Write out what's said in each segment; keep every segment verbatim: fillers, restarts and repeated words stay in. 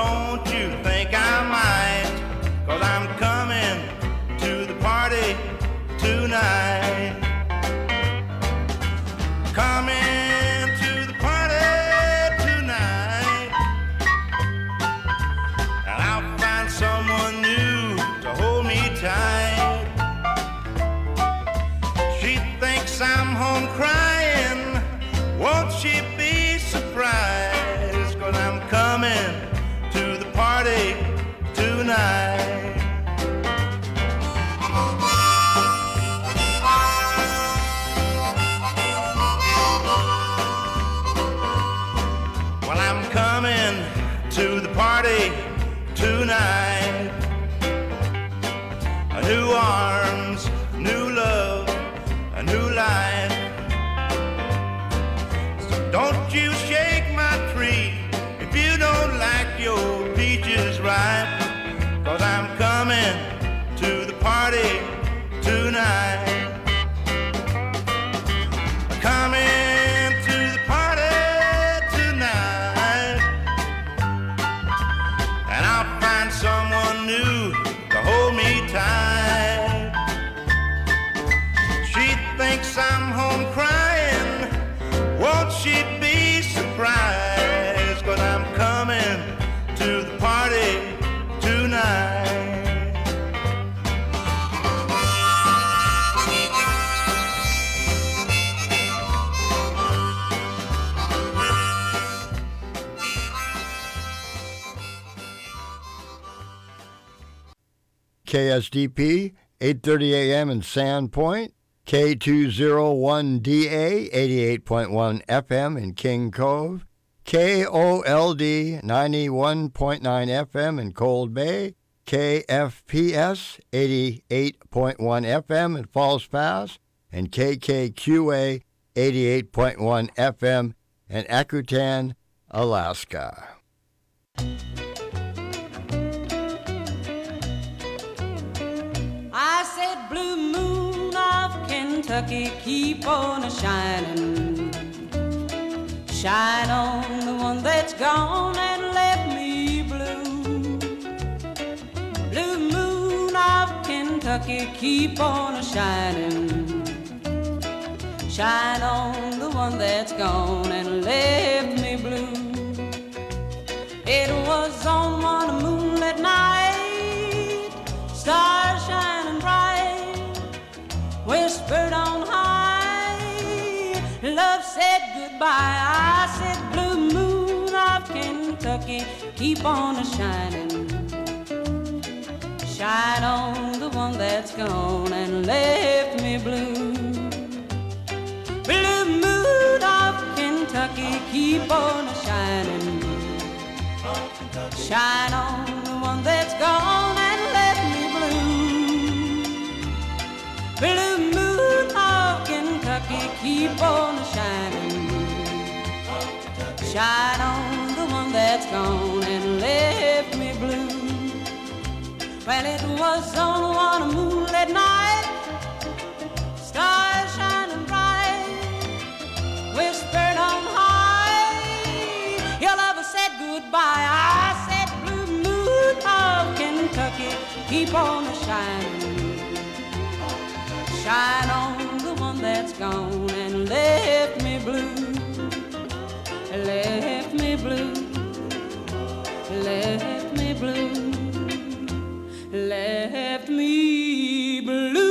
don't you think I might? 'Cause I'm coming to the party tonight. Coming to the party tonight. And I'll find someone new to hold me tight. She thinks I'm home crying. Won't she be surprised? 'Cause I'm coming to the party tonight. Well, I'm coming to the party tonight. New arms, new love, a new life. So don't you shake my tree if you don't like your peaches ripe. 'Cause I'm coming to the party tonight. Coming to the party tonight. And I'll find someone new to hold me tight. She thinks I'm home crying. Won't she be surprised? 'Cause I'm coming to the party tonight. K S D P, eight thirty A M in Sandpoint, K two oh one D A, eighty-eight point one F M in King Cove, K O L D, ninety-one point nine F M in Cold Bay, K F P S, eighty-eight point one F M in Falls Pass, and K K Q A, eighty-eight point one F M in Akutan, Alaska. I said, blue moon of Kentucky, keep on a-shining. Shine on the one that's gone and left me blue. Blue moon of Kentucky, keep on a-shining. Shine on the one that's gone and left me blue. It was on one moonlit night, stars shining bright, whispered on high, love said goodbye. I said, blue moon of Kentucky, keep on a-shining. Shine on the one that's gone and left me blue. Blue moon of Kentucky, keep on a-shining. Shine on the one that's gone and left me blue. Blue moon of Kentucky, keep on a-shining. Shine on the one that's gone and left me blue. Well, it was on one moonlit night, stars shining bright, whispered on high, your lover said goodbye. I said, blue moon of Kentucky, keep on a-shining. Shine on the one that's gone and left me blue. Left me blue. Left me blue. Left me blue.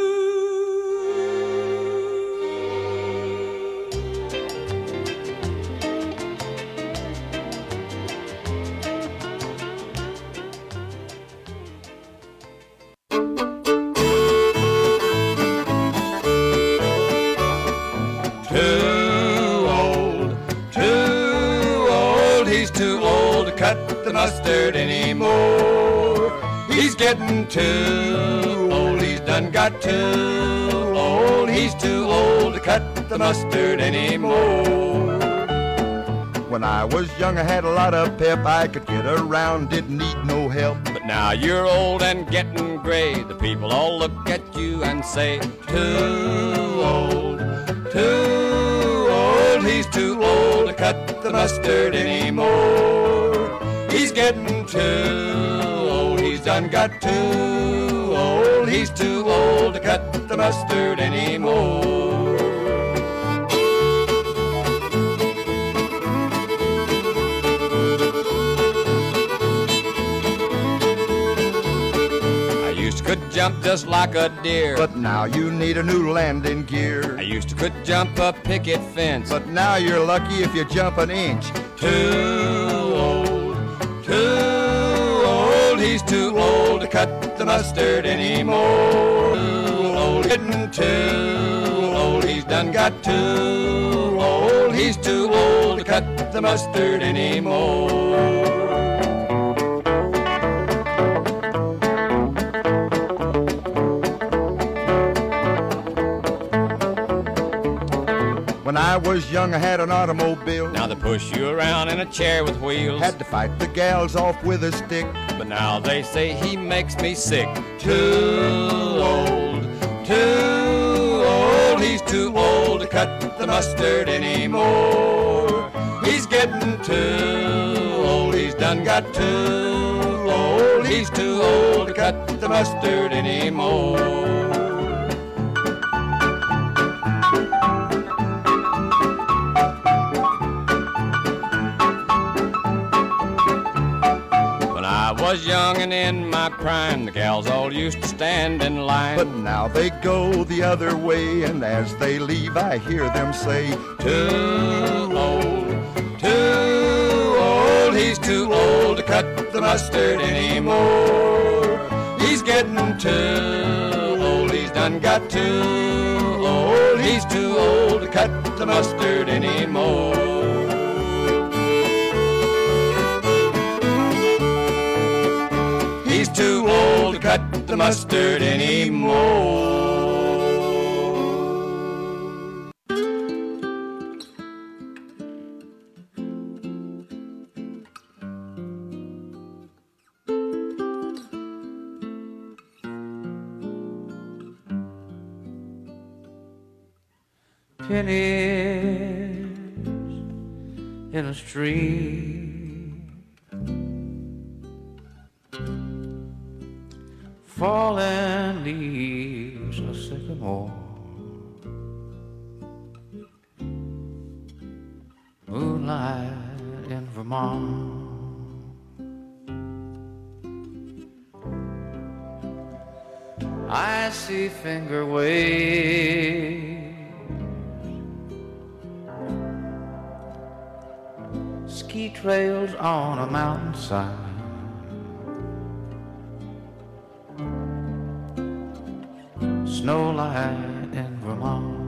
The mustard anymore. He's getting too old. He's done got too old. He's too old to cut the mustard anymore. When I was young, I had a lot of pep. I could get around, didn't need no help. But now you're old and getting gray. The people all look at you and say, too old, too old. He's too old to cut the mustard anymore. He's getting too old, he's done got too old. He's too old to cut the mustard anymore. I used to could jump just like a deer, But now you need a new landing gear. I used to could jump a picket fence, But now you're lucky if you jump an inch. too old, too old. He's too old to cut the mustard anymore. Too old, getting too old. He's done got too old. He's too old to cut the mustard anymore. When I was young, I had an automobile. Now they push you around in a chair with wheels. Had to fight the gals off with a stick. But now they say he makes me sick. Too old, too old. He's too old to cut the mustard anymore. He's getting too old. He's done got too old. He's too old to cut the mustard anymore. I was young and in my prime, the gals all used to stand in line. But now they go the other way, and as they leave I hear them say, too old, too old. He's too old to cut the mustard anymore. He's getting too old, he's done got too old. He's too old to cut the mustard anymore. He's too old to cut the mustard anymore. Pennies in a street, fallen leaves a sycamore, moonlight in Vermont. I see finger waves, ski trails on a mountainside, snowlight in Vermont.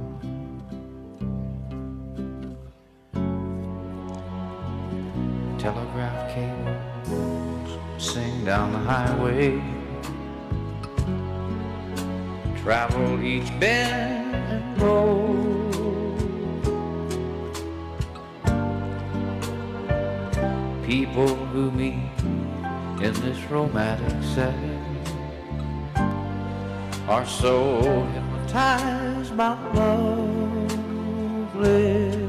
Telegraph cables sing down the highway, travel each bend and road. People who meet in this romantic setting are so hypnotized by lovely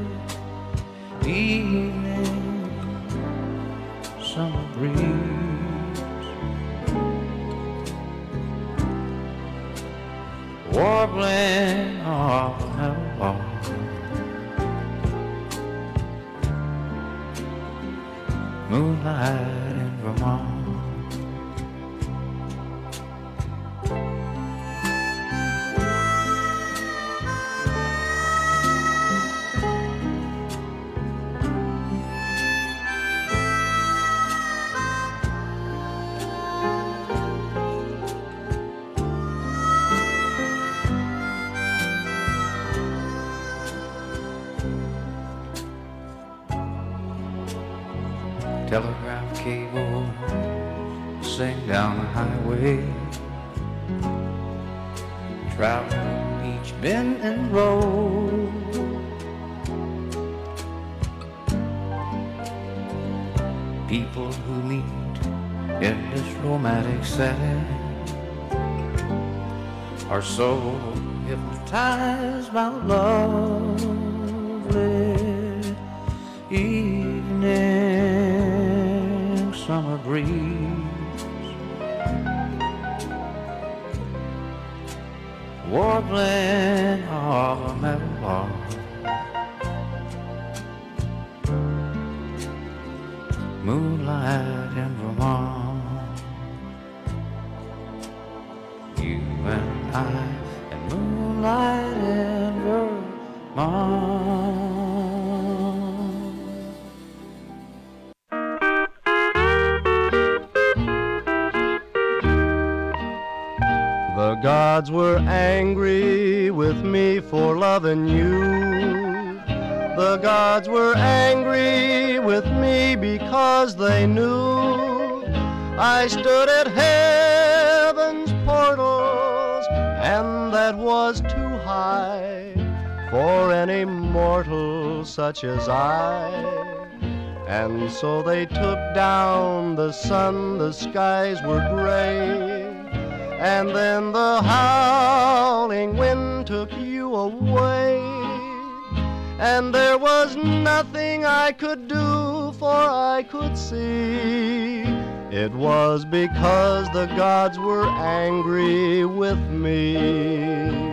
evening summer breeze, warbling off an elbow, moonlight in Vermont. Telegraph cable sing down the highway, travel each bend and road. People who meet in this romantic setting are so hypnotized by lovely evening summer breeze, warbling of a meadowlark. Moonlight in Vermont, you and I, and moonlight in Vermont. The gods were angry with me for loving you. The gods were angry with me because they knew I stood at heaven's portals, and that was too high for any mortal such as I. And so they took down the sun, the skies were gray, and then the howling wind took you away. And there was nothing I could do, for I could see it was because the gods were angry with me.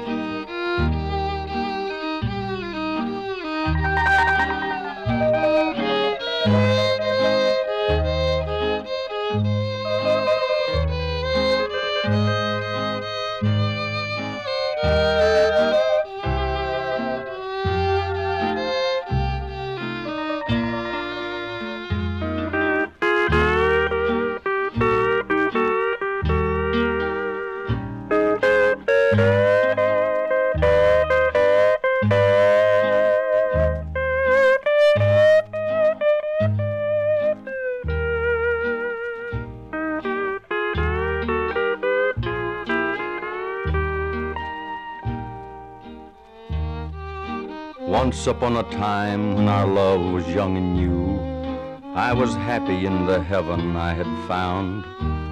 Once upon a time when our love was young and new, I was happy in the heaven I had found.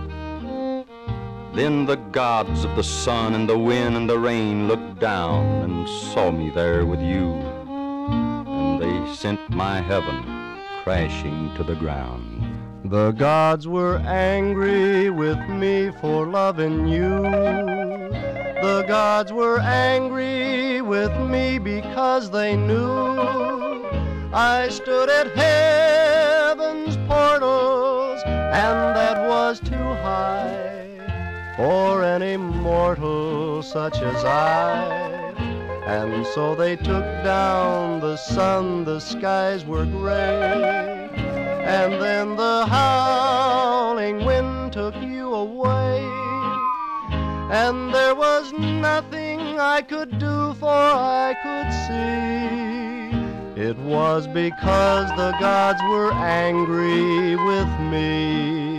Then the gods of the sun and the wind and the rain looked down and saw me there with you, and they sent my heaven crashing to the ground. The gods were angry with me for loving you. The gods were angry with me because they knew I stood at heaven's portals, and that was too high for any mortal such as I. And so they took down the sun, the skies were gray, and then the howling wind took you away. And there was nothing I could do, for I could see it was because the gods were angry with me.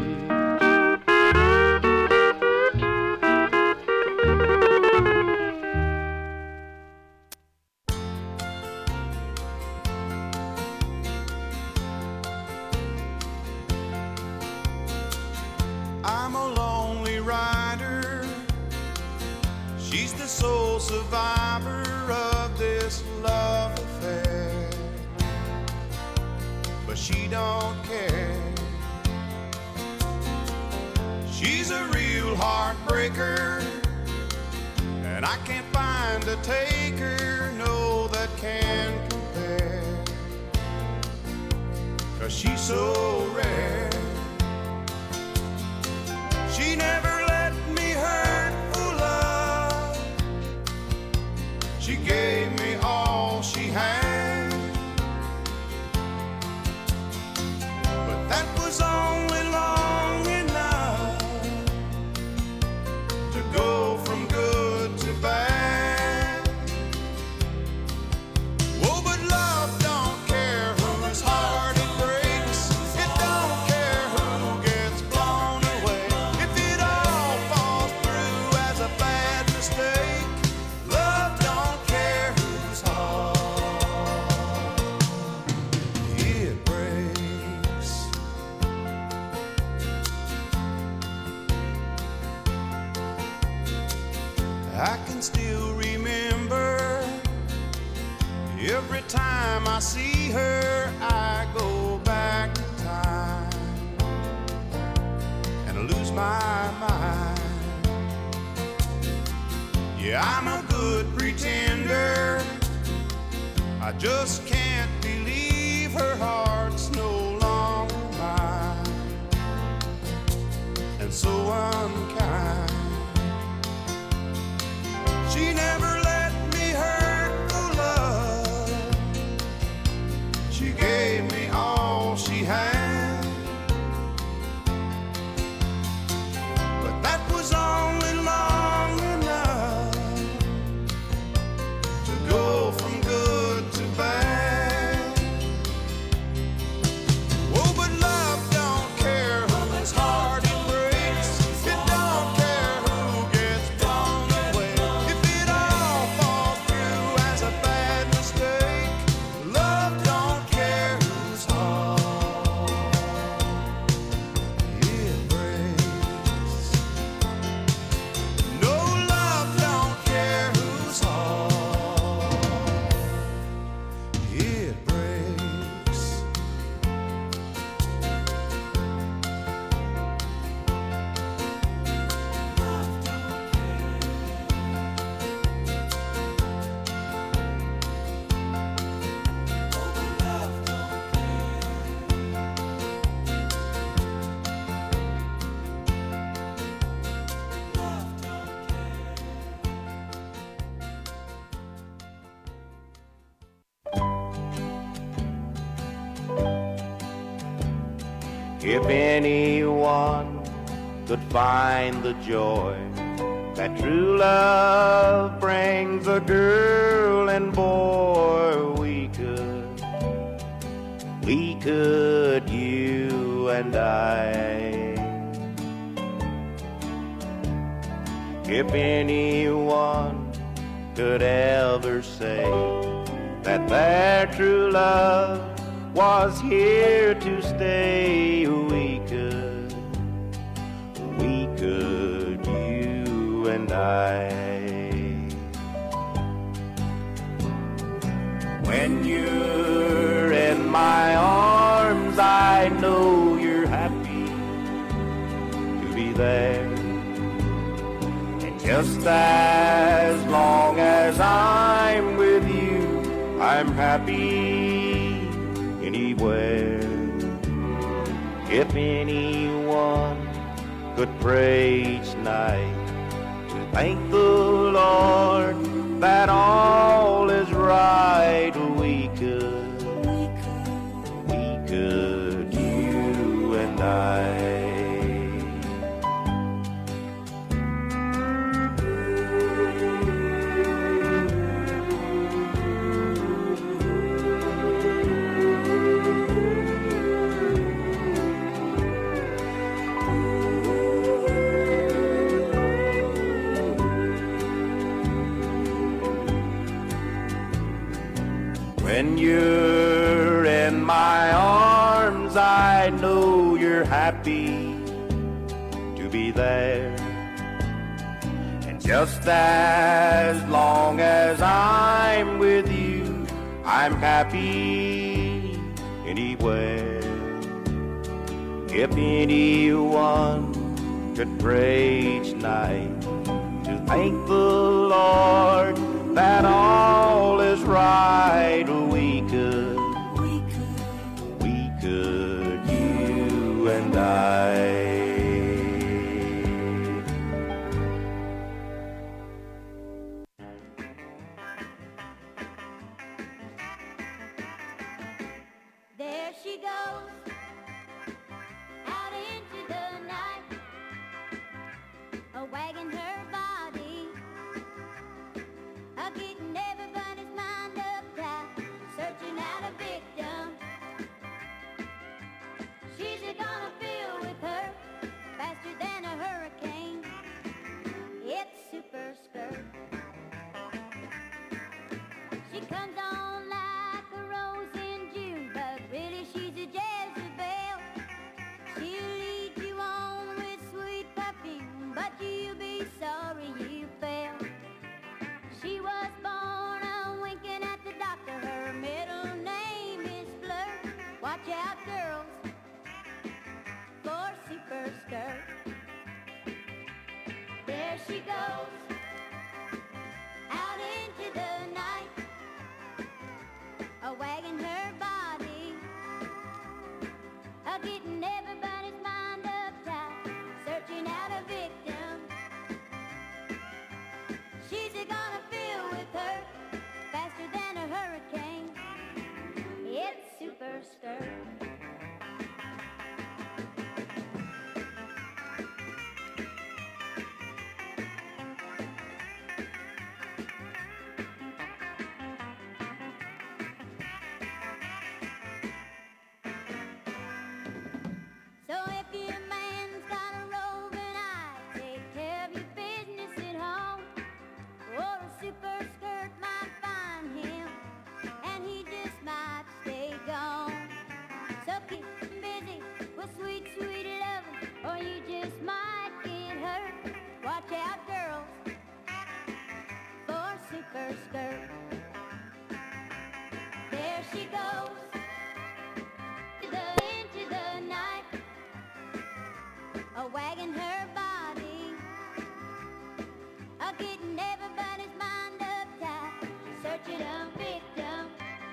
I'm a lonely rider. She's the sole survivor of this love affair, but she don't care. She's a real heartbreaker, and I can't find a taker, no, that can compare, 'cause she's so rare. She never let me hurt for love. She gave me all she had, but that was only long enough to go from good to bad. Oh, but love don't care whose heart it breaks. It don't care who gets blown away. If it all falls through as a bad mistake, love don't care whose heart it breaks. I can still remember every time I see her, I go back in time. my mind. Yeah, I'm a good pretender. I just can't believe her heart's no longer mine, and so unkind. She never let me hurt the love. She gave me all she had, but that was only long enough to go from good to bad. Oh, but love don't care whose heart it breaks. It don't care who gets blown away. If it all falls through as a bad mistake, love don't care whose heart it breaks. No, love don't care whose heart it breaks. If anyone could find the joy that true love brings a girl and boy, we could, we could, you and I. If anyone could ever say that their true love was here to stay, we could, we could, you and I. When you're in my arms, I know you're happy to be there. And just as long as I'm with you, I'm happy anywhere. If anyone could pray each night to thank the Lord that all is right, we could, we could, you and I. When you're in my arms, I know you're happy to be there. And just as long as I'm with you, I'm happy anywhere. If anyone could pray each night to thank the Lord that all is right, we could, we could, we could, you and I. There she goes, out into the night, a wagging her body, a getting everybody's mind uptight, searching out a victim. She's gonna feel with her faster than a hurricane. It's Super Skirt. She comes on like a rose in June, but really she's a Jezebel. She'll lead you on with sweet perfume, but you'll be sorry you fell. She was born a winking at the doctor. Her middle name is Fleur. Watch out, girls, for Super Skirt. she goes out into the night, a wagging her body, a getting everybody's mind uptight, searching out a victim. She's a gonna fill with her faster than a hurricane. It's super skirt. So if your man's got a roving eye, take care of your business at home. Or a super skirt might find him, and he just might stay gone. So keep busy with sweet, sweet loving, or you just might get hurt. Watch out, girls, for super skirt. There she goes to the into the night, a wagging her body, a getting everybody's mind uptight, searching a victim.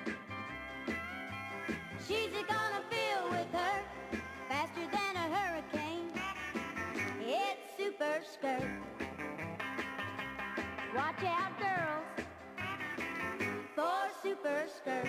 She's a gonna fill with her faster than a hurricane. It's super skirt. Watch out, girls, for super skirt.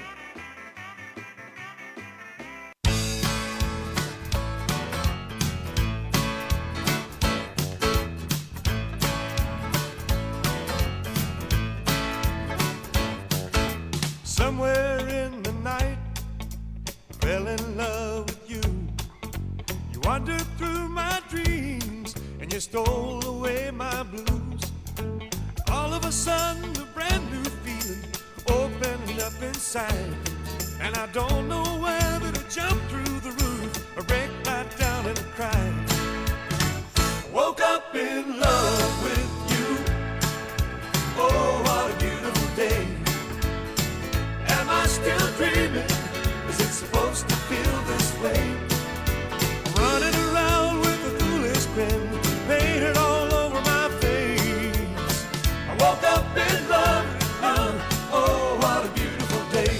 Somewhere in the night, I fell in love with you. You wandered through my dreams, and you stole away my blues. All of a sudden, a brand new feeling opened up inside, and I don't know whether to jump through the roof or break right down and cry. I woke up in love with you. Oh, what a beautiful day. Am I still dreaming? Is it supposed to feel this way? I'm running around with a foolish grin painted all over my face. I woke up in love with you. Oh, what a beautiful day.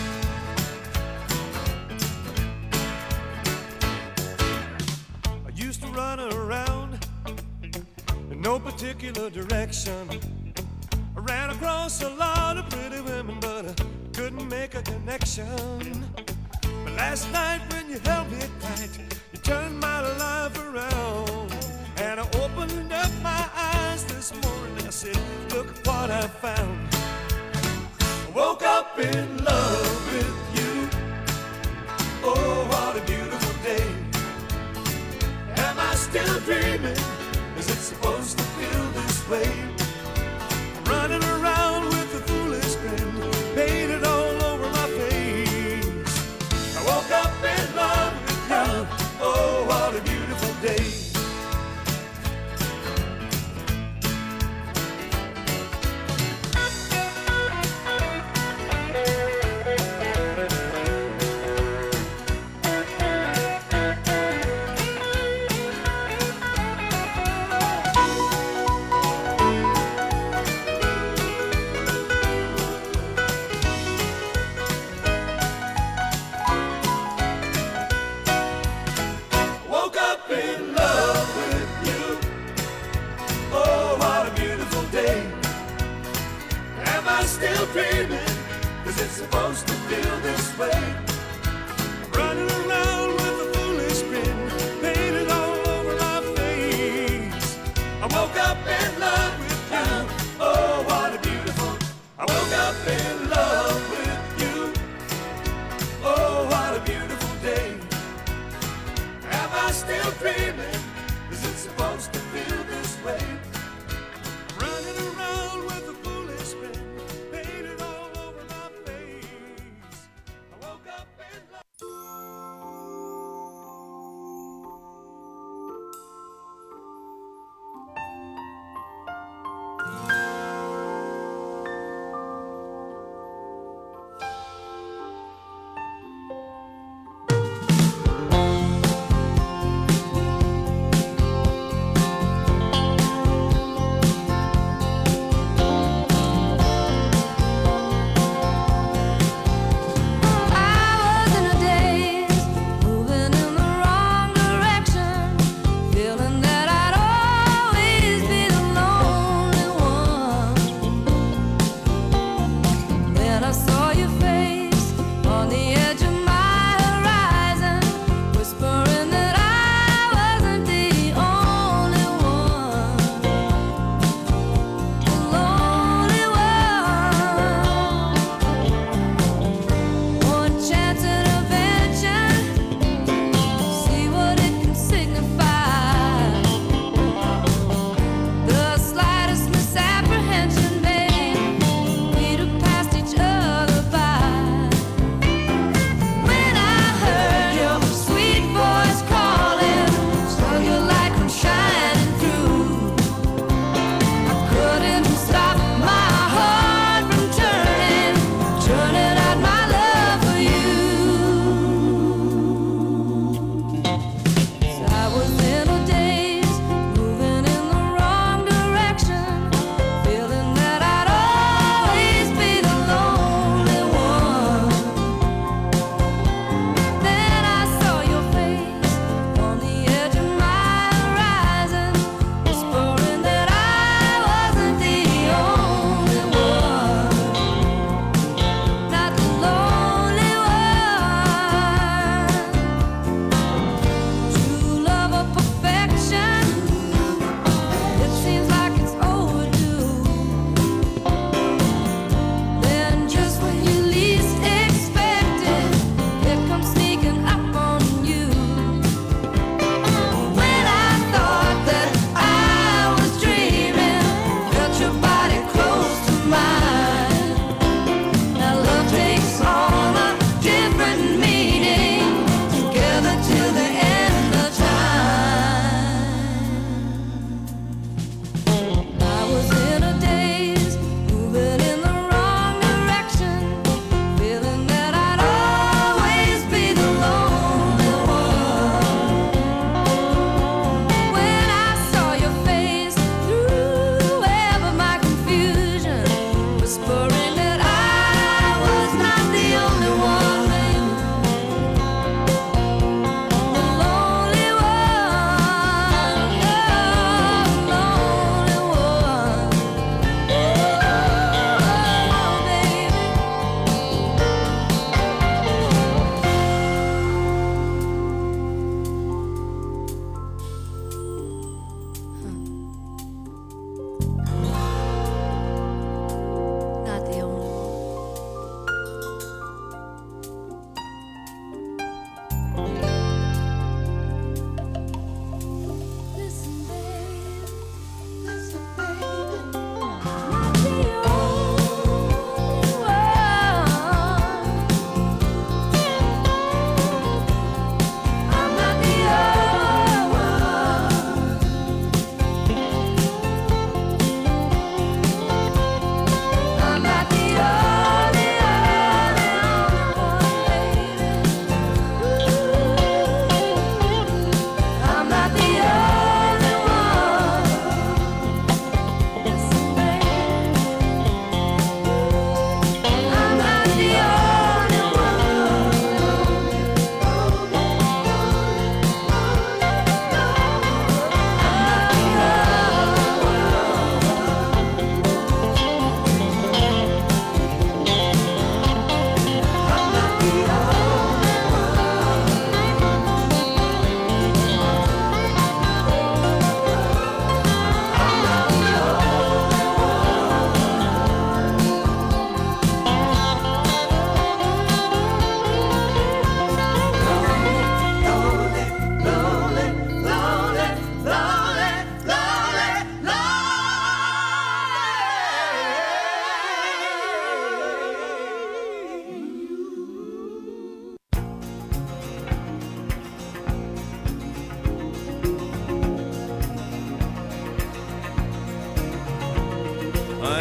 I used to run around in no particular direction. I ran across a lot of pretty women, but I couldn't make a connection. But last night when you held me tight, you turned my life around. And I opened up my eyes this morning, I said, look what I found. I woke up in love with you. Oh, what a beautiful day. Am I still dreaming? Is it supposed to feel this way? Running around with a foolish grin painted all over my face. I woke up in love with you. Oh, what a beautiful day. Still dreaming, is it supposed to feel this way? I'm running around with a foolish grin painted all over my face. I woke up in love with you. Oh, what a beautiful. I woke up in love with you. Oh, what a beautiful day. Am I still dreaming? Is it supposed to feel this way? I'm running around with a foolish grin.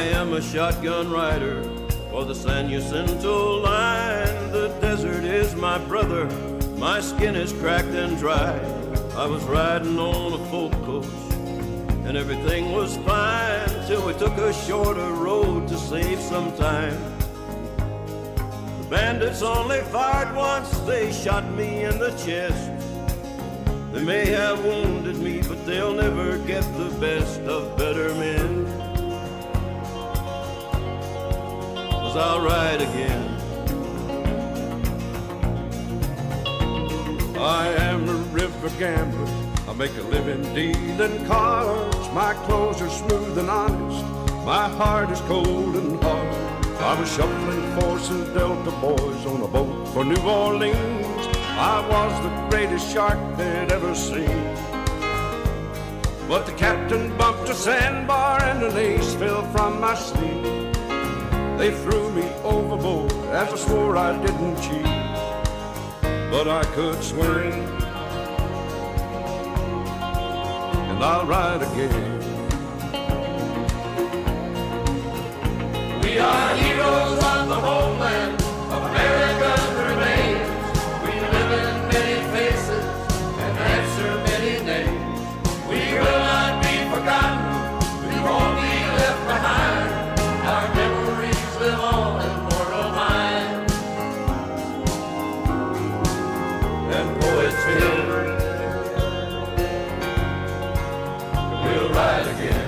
am a shotgun rider for the San Jacinto line. The desert is my brother, my skin is cracked and dry. I was riding on a folk coach and everything was fine till we took a shorter road to save some time. The bandits only fired once, they shot me in the chest. They may have wounded me, but they'll never get the best of better men. 'Cause I'll ride again. I am a river gambler, I make a living dealing cards. My clothes are smooth and honest, my heart is cold and hard. I was shuffling for some Delta boys on a boat for New Orleans. I was the greatest shark they'd ever seen. But the captain bumped a sandbar and an ace fell from my sleeve. They threw me overboard as I swore I didn't cheat. But I could swim, and I'll ride again. We are heroes of the homeland, of America's remains. We live in many faces and answer many names. We will not be forgotten, we won't be left behind. Our memories live on in mortal minds. And poets feel we'll ride again.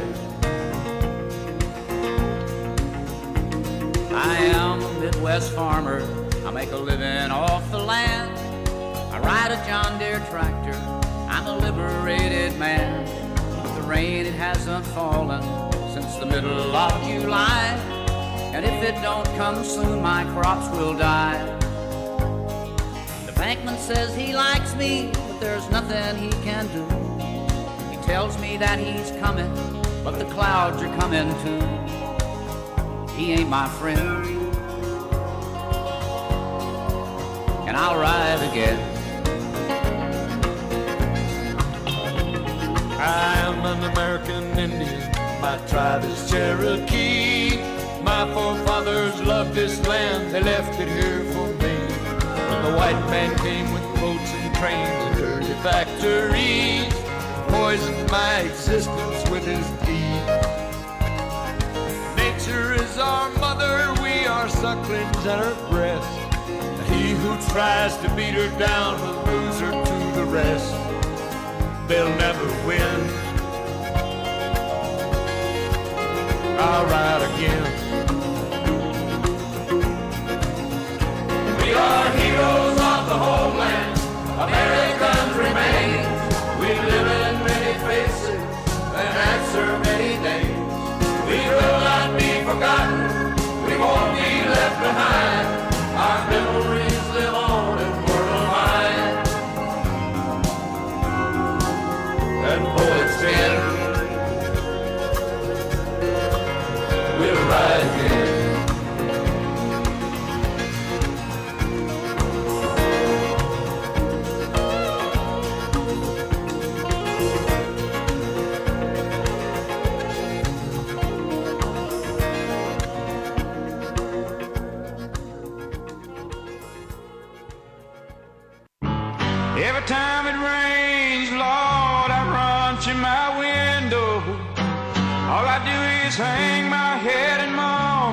I am a Midwest farmer, I make a living off the land. I ride a John Deere tractor, I'm a liberated man. But the rain, it hasn't fallen since the middle of July. And if it don't come soon, my crops will die. The bankman says he likes me, but there's nothing he can do. He tells me that he's coming, but the clouds are coming too. He ain't my friend, and I'll ride again. I am an American Indian, my tribe is Cherokee. My forefathers loved this land, they left it here for me. When the white man came with boats and trains and dirty factories, poisoned my existence with his deed. Nature is our mother, we are sucklings at her breast. He who tries to beat her down will lose her to the rest. They'll never win. I'll ride again. We are heroes of the homeland, Americans remain. We live in many faces and answer many names. We will not be forgotten, we won't be left behind. Our memories live on in mortal minds. And poets pen, we'll ride again. Every time it rains, Lord, I run to my window. All I do is hang my head and moan.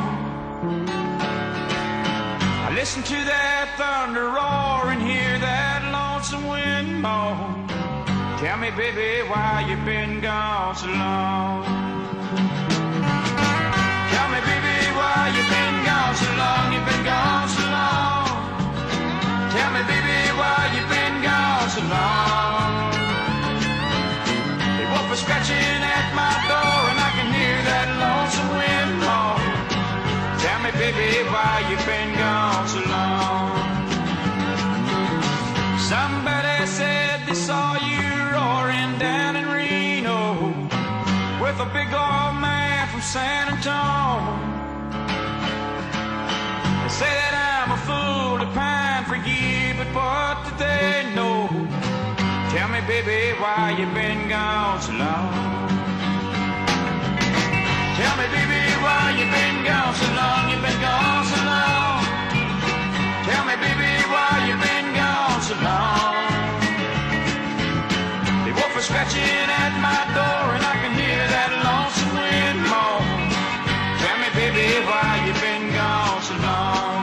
I listen to that thunder roar and hear that lonesome wind moan. Tell me, baby, why you been gone so long? Tell me, baby, why you been gone so long? You've been gone so long. Tell me, baby, why you been gone so long? They wolf are scratching at my door and I can hear that lonesome wind moan. Tell me, baby, why you been gone so long? Somebody said they saw you roaring down in Reno with a big old man from San Antonio. They say that I'm a fool to pine for you, but what do they know? Tell me, baby, why you been gone so long? Tell me, baby, why you been gone so long? You been gone so long. Tell me, baby, why you been gone so long? The wolf is scratching at my door and I can hear that lonesome wind moan. Tell me, baby, why you been gone so long?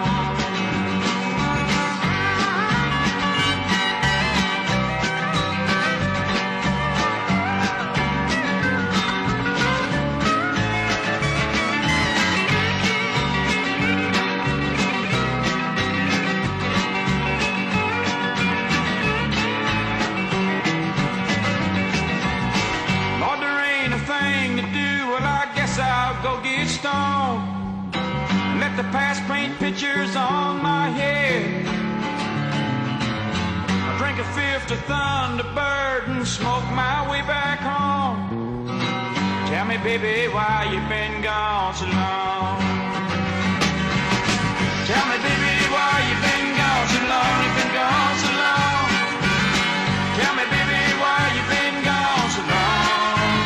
Go get stoned. Let the past paint pictures on my head. I drink a fifth of Thunderbird and smoke my way back home. Tell me, baby, why you been gone so long? Tell me, baby, why you been gone so long? You been gone so long. Tell me, baby, why you been gone so long?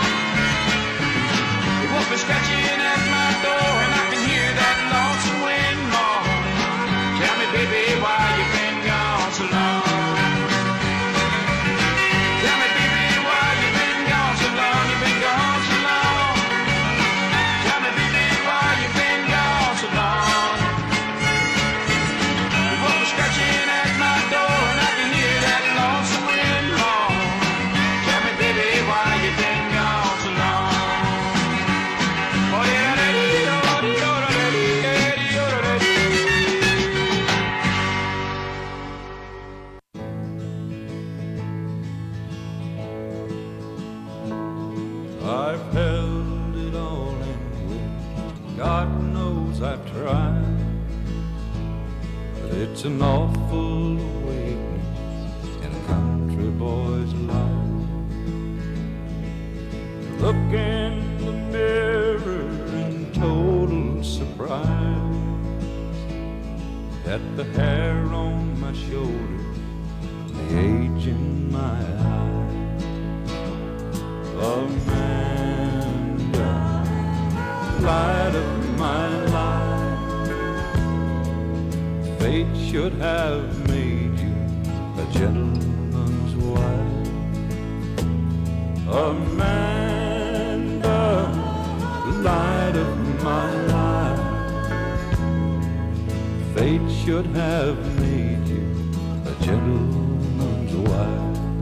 The wolf is scratching at my door and I can hear that lonesome wind moan. Tell me, baby, why you been gone so long? Tell me, baby, why you been gone so long? You been gone so long. Tell me, baby, why you been gone so long? The wolf is scratching at my door and I can hear that lonesome wind moan. Tell me, baby, why you been gone so long? I've held it all in with, God knows I've tried, but it's an awful awakening in a country boy's life. Look in the mirror in total surprise at the hair on my shoulder, the age in my eye. Amanda, light of my life, fate should have made you a gentleman's wife. Amanda, light of my life, fate should have made you a gentleman's wife.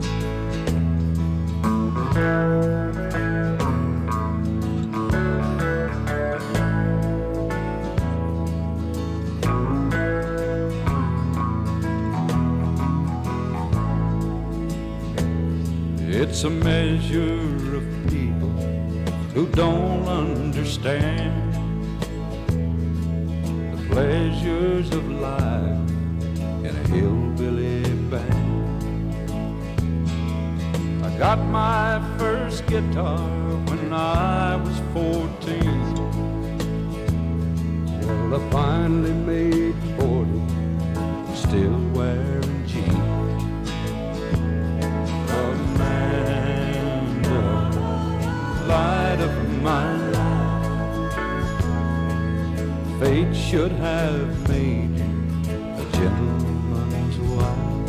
It's a measure of people who don't understand the pleasures of life in a hillbilly band. I got my first guitar when I was fourteen. Well, I finally made forty, still wearing jeans. Amanda, light of my life, fate should have made you a gentleman's wife.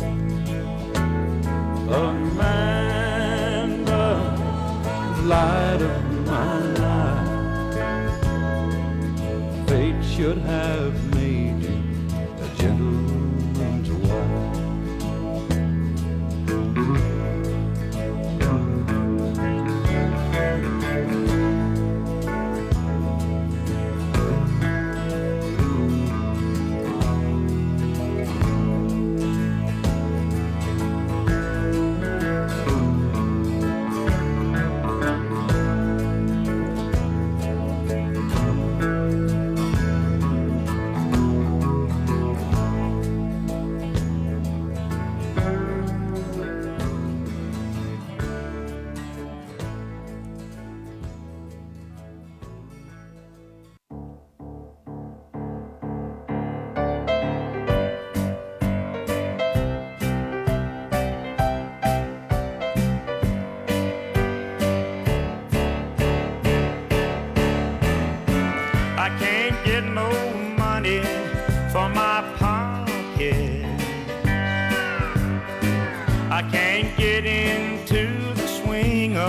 Amanda, light of my life, fate should have made you a gentleman's wife.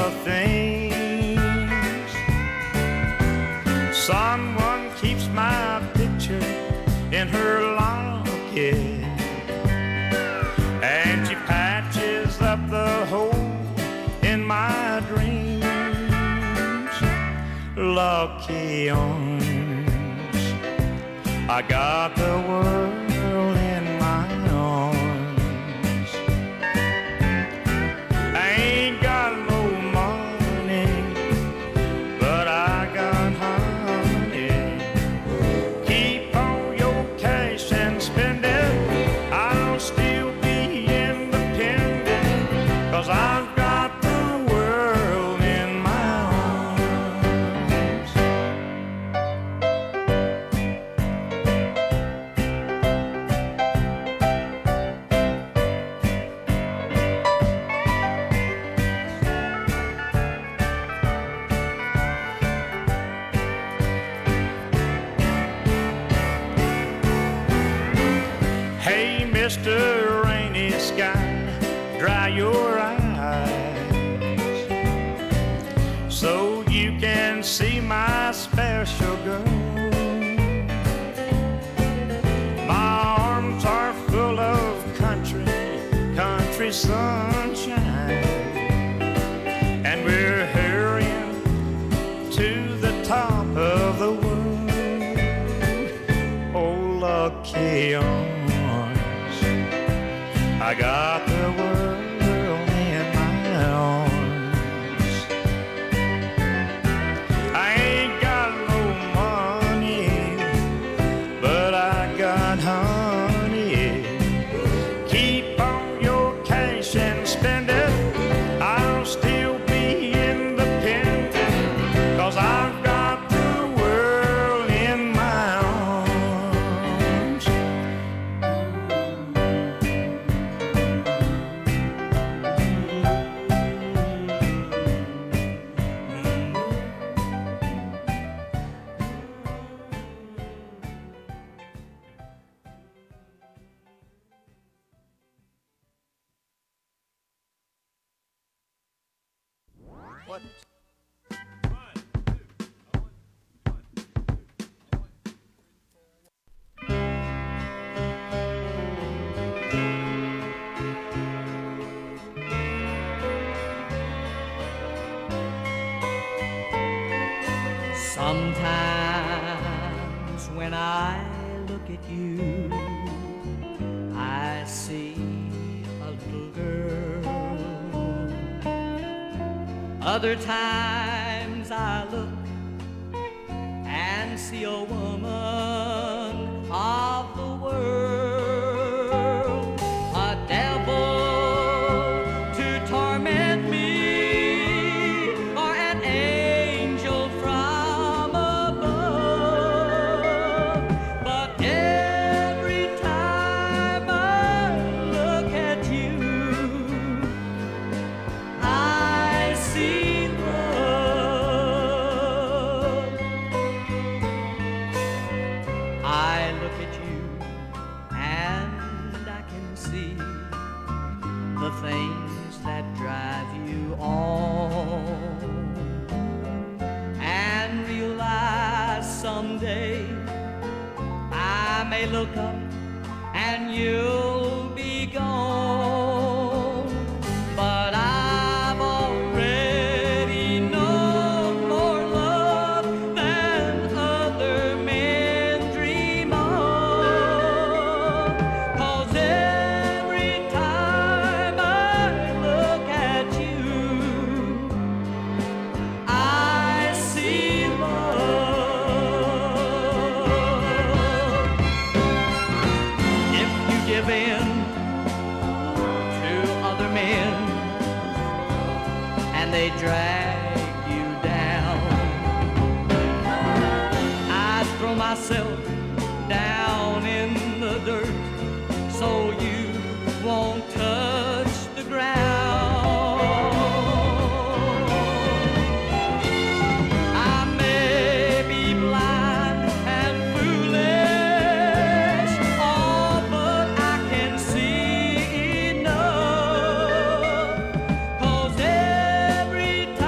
of things. Someone keeps my picture in her locket, and she patches up the hole in my dreams. Lucky arms, I got the world in my arms. I ain't got no money, but I got honey. Keep all your cash and spend it, I'll still be independent, 'cause I've got the world in my arms. Hey, Mister Rainy Sky, dry your eyes so you can see my special girl. My arms are full of country, country sunshine, and we're hurrying to the top of the world. Oh, lucky arms, I got the world in my arms. I ain't got no money, but I got honey. Keep all your cash and spend it, I'll still be independent, 'cause I've got the world in my arms. What? Sometimes when I look at you, I see a little girl. Other times I look and see a woman of the world, a devil to torment me, or an angel from above. But every time I look at you, I see love. I look at you and I can see the things that drive you on, and realize someday I may look up and you'll be gone. But I've already known more love than other men dream of. 'Cause every time I look at you, I see love. If you give in to other men and they drag you down, I throw myself down in the dirt so you won't touch the ground. I may be blind and foolish, oh, but I can see enough. 'Cause every time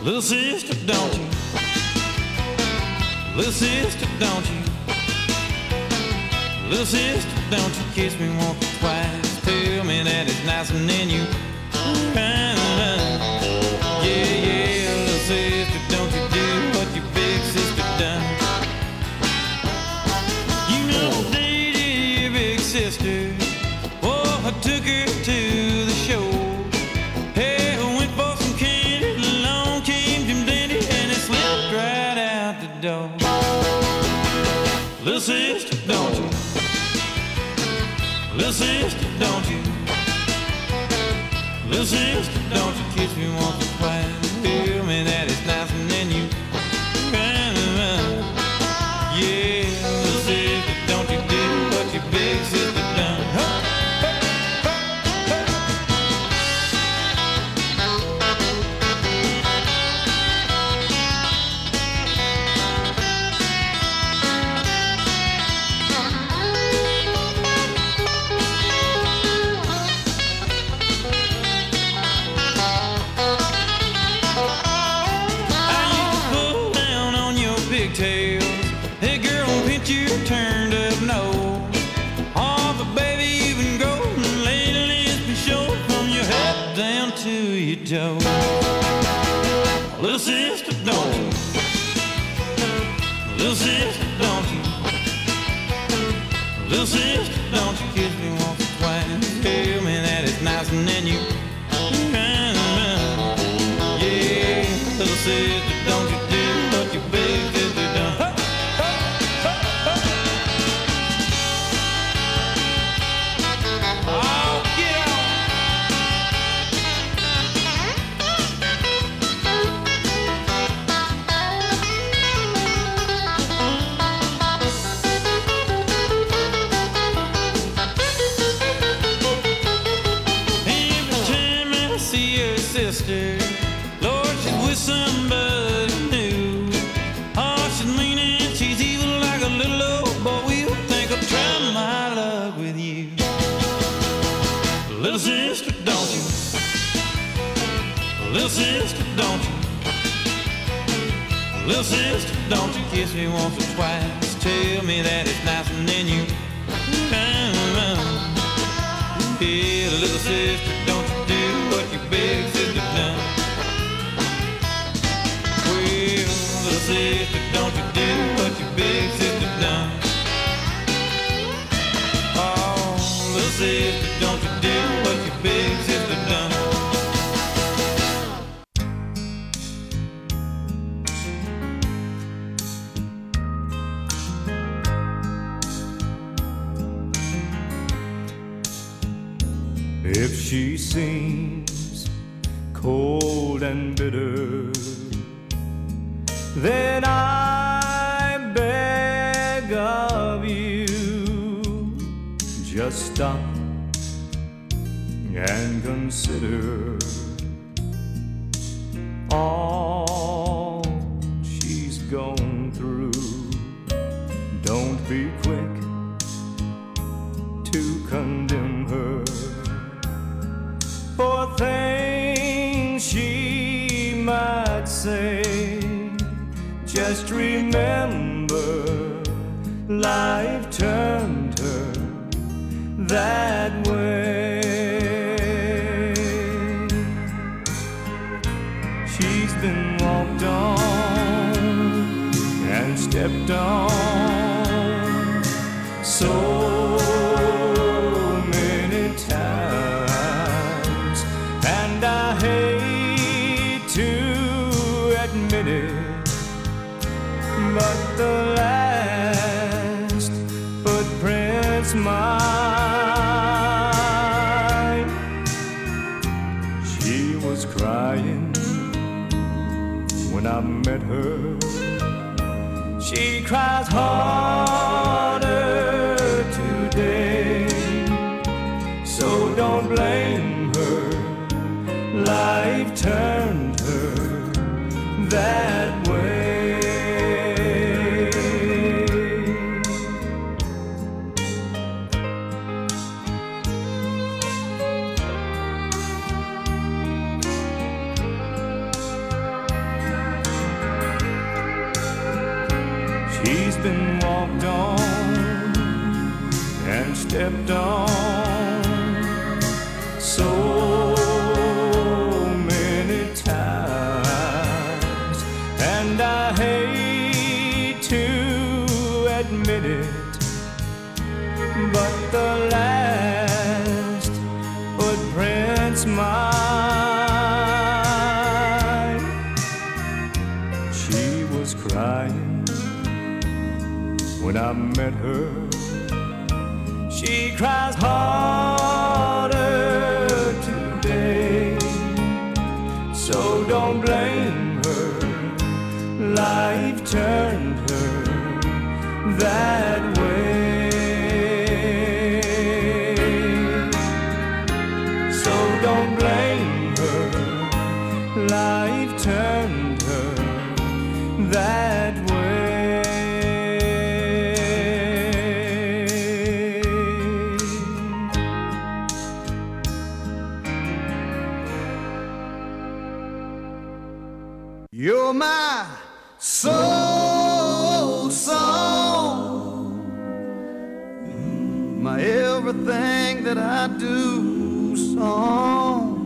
Little sister, don't you? Little sister, don't you? Little sister, don't you kiss me once or twice? Tell me that it's nice and then you yeah, yeah, little sister, don't you do what your big sister done? You know, dated your big sister. Oh, I took her to the show. Hey, I went for some candy. Along came Jim Dandy, and it slipped right out the door. Little sister, don't you? Little sister, don't you? Little sister, don't you kiss me once or twice? Tell me that it's nice and then you yeah, little sister, don't you do what your big sister done? Turned up nose. Oh, but baby, you've been growing lately. It's been showing from your head down to your toe. Little sister, don't you? Little sister, don't you? Little sister, don't you kiss me once or twice? Tell me that it's nice and then you yeah, little sister, don't you do what your big sister done? Sister, Lord, she's with somebody new. Oh, she's mean and she's evil like a little old boy. We'll think I'll try my luck with you. Little sister, don't you? Little sister, don't you? Little sister, don't you kiss me once or twice? Tell me that it's nice and then you yeah, little sister, don't you do what your big sister done? Well, little sister, don't you do what your big sister done? Oh, little sister, don't you do what your big sister done? If she seems cold and bitter, then I beg of you, just stop and consider all she's gone through. Don't be quick to condemn her for things she might say. Just remember, life turned her that way. She's been walked on and stepped on so many times, and I hate to admit it, but the last footprints mine. She was crying when I met her. She cries harder today, so don't blame her. Life turned her that way. been walked on and stepped on so many times, and I hate to admit it, but the last footprints mine. She was crying when I met her. She cries harder today, so don't blame her. Life turned her that way. So don't blame her. Life turned her that way. You're my soul song, my everything that I do song,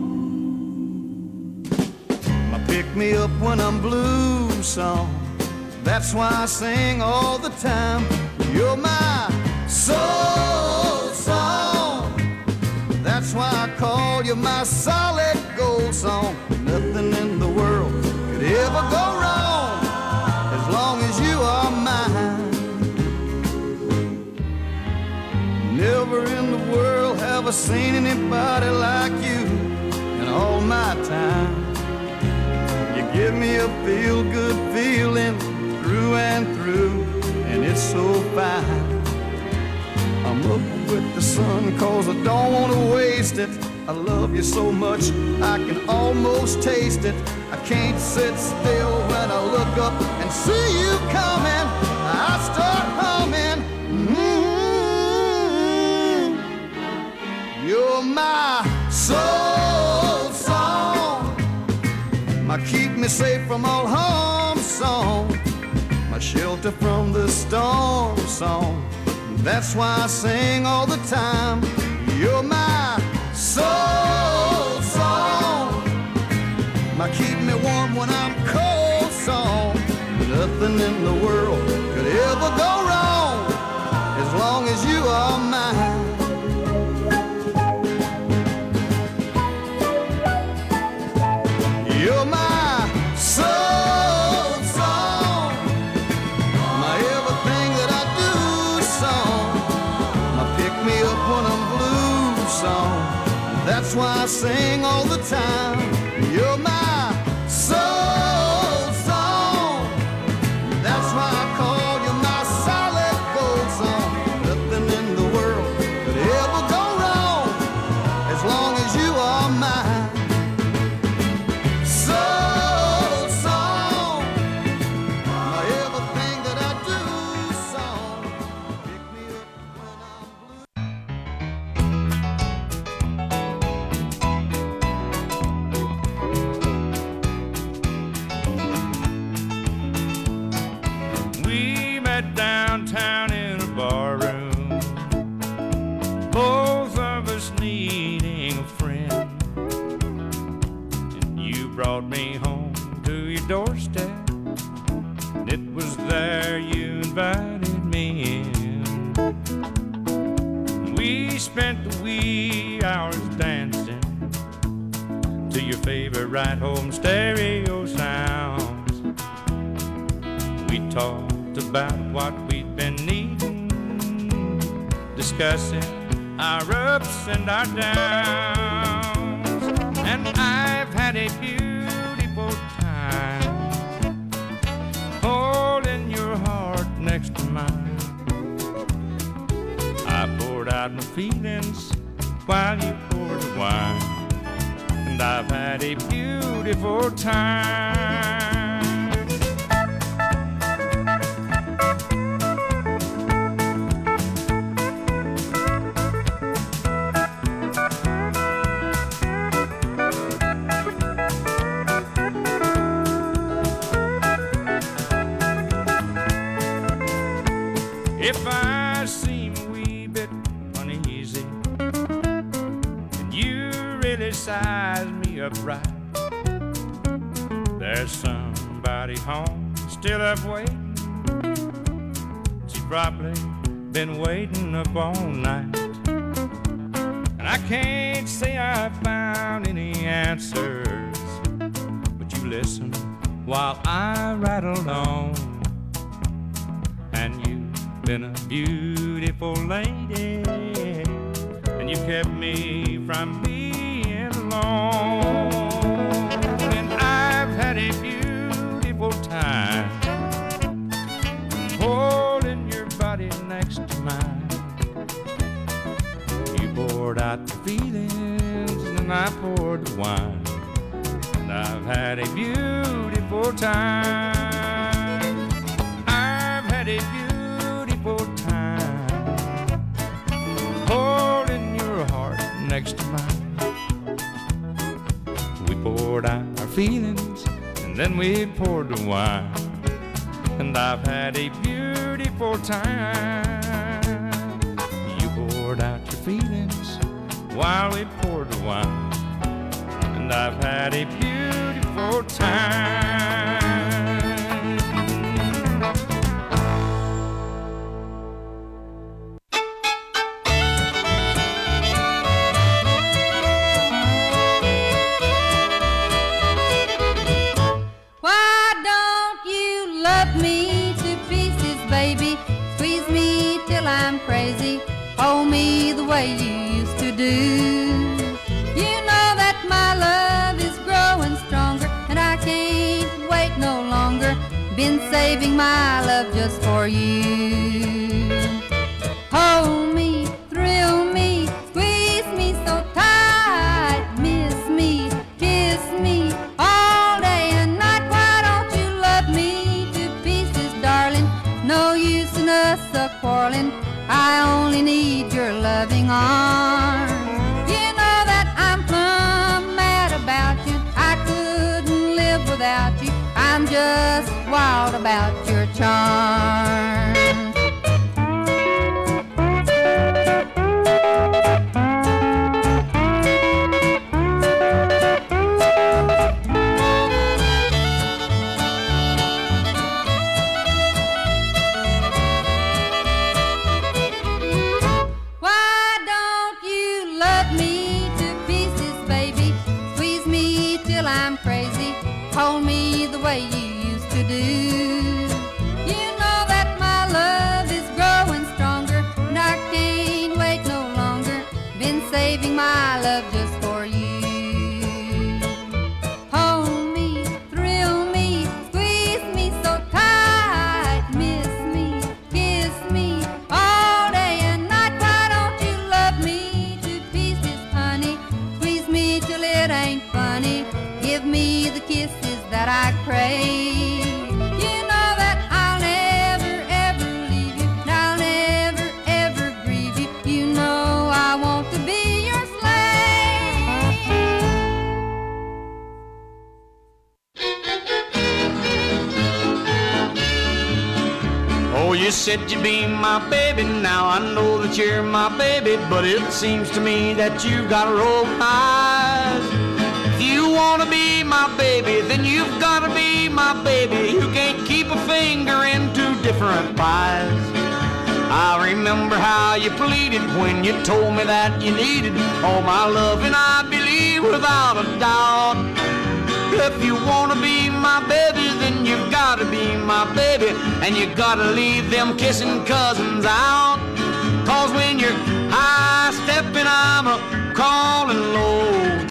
my pick me up when I'm blue song. That's why I sing all the time. You're my soul song. That's why I call you my solid gold song. Nothing in the world could ever go wrong as long as you are mine. Never in the world have I seen anybody like you in all my time. You give me a feel-good feeling through and through, and it's so fine. I'm up with the sun cause I don't want to waste it. I love you so much I can almost taste it. I can't sit still when I look up and see you coming. I start humming. Mm-hmm. You're my soul song, my keep me safe from all harm song, my shelter from the storm song. That's why I sing all the time. You're my soul song, my keep me warm when I'm cold song. Nothing in the world could ever go wrong as long as you are mine. You're my soul song, my everything that I do song, my pick me up when I'm blue song. That's why I sing all the time. You're my soul song. That's why I call you my solid gold song. Nothing in the world could ever go wrong as long as you are mine. Soul song, my everything that I do song. Pick me up when I'm We met downtown in a barroom, both of us needing a friend. And you brought me home to your doorstep, and it was there you invited me in. We spent the wee hours dancing to your favorite ride-home stereo sounds. We talked about what we'd been needing, discussing our ups and our downs. And I've had a beautiful time holding your heart next to mine. I poured out my feelings while you poured the wine, and I've had a beautiful time. really size me up right. There's somebody home still up waiting. She's probably been waiting up all night. And I can't say I found any answers, but you listen while I rattle on. And you've been a beautiful lady, and you kept me from being alone. And I've had a beautiful time holding your body next to mine. You poured out the feelings and I poured the wine, and I've had a beautiful time. I've had a beautiful time holding your heart next to mine. We poured out our feelings and then we poured the wine, and I've had a beautiful time. You poured out your feelings while we poured the wine, and I've had a beautiful time. Why don't you love me to pieces, baby? Squeeze me till I'm crazy. Hold me the way you used to do. You know that my love is growing stronger, and I can't wait no longer. Been saving my love just for you. Hold me, thrill me, squeeze me so tight. Miss me, kiss me all day and night. Why don't you love me to pieces, darling? No use in us a-quarreling. I only need your loving arms. You know that I'm plumb mad about you. I couldn't live without you. I'm just wild about your charms. Why don't you love me to pieces, baby? Squeeze me till I'm crazy. Hold me the way you used to do. You know that my love is growing stronger, and I can't wait no longer. Been saving my love just for you. Hold me, thrill me, squeeze me so tight. Miss me, kiss me all day and night. Why don't you love me to pieces, honey? Squeeze me till it ain't funny. Give me the kisses that I crave. You know that I'll never ever leave you, and I'll never ever grieve you. You know I want to be your slave. Oh, you said you'd be my baby. Now I know that you're my baby, but it seems to me that you've got rolled eyes. If you wanna be my baby, then you've gotta be my baby. You can't keep a finger in two different pies. I remember how you pleaded when you told me that you needed all my love, and I believe without a doubt. If you wanna be my baby, then you've gotta be my baby, and you gotta leave them kissing cousins out. Cause when you're high stepping, I'm a crawling low.